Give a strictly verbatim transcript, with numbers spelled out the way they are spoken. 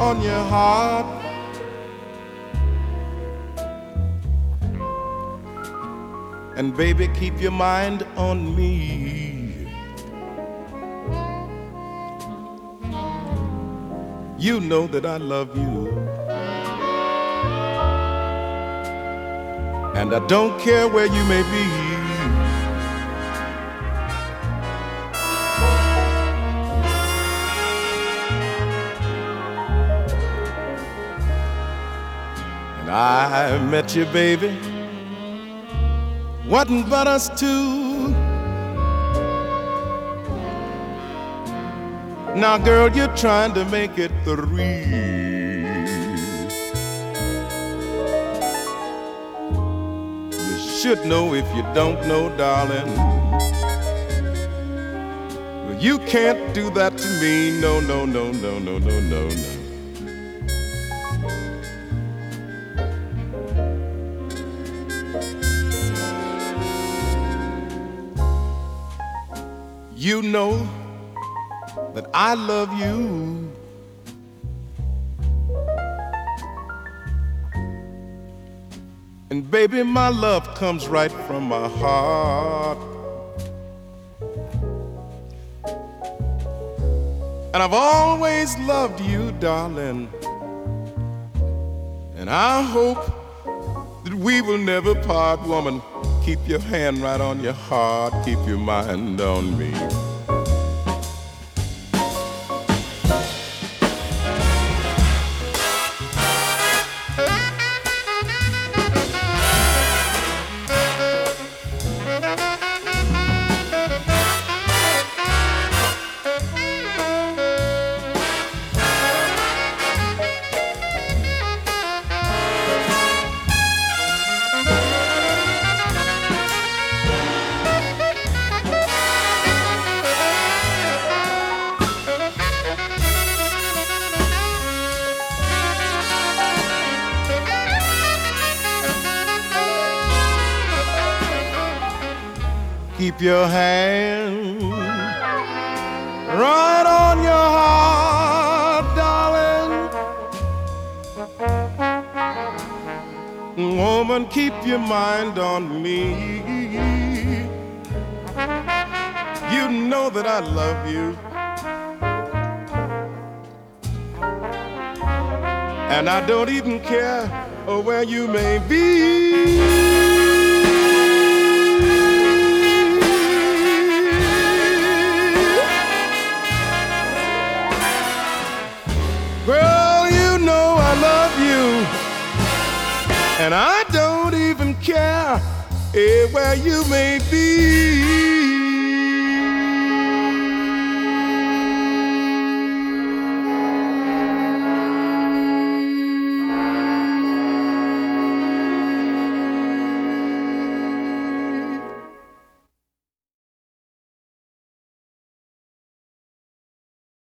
on your heart. And baby, keep your mind on me. You know that I love you. And I don't care where you may be. And I met you, baby, wasn't but us two. Now, girl, you're trying to make it three. You should know if you don't know, darling. Well, you can't do that to me. No, no, no, no, no, no, no, no. You know that I love you. And baby, my love comes right from my heart. And I've always loved you, darling. And I hope that we will never part, woman. Keep your hand right on your heart, keep your mind on me. Keep your hand right on your heart, darling. Woman, keep your mind on me. You know that I love you. And I don't even care where you may be. Girl, you know I love you, and I don't even care eh, where you may be.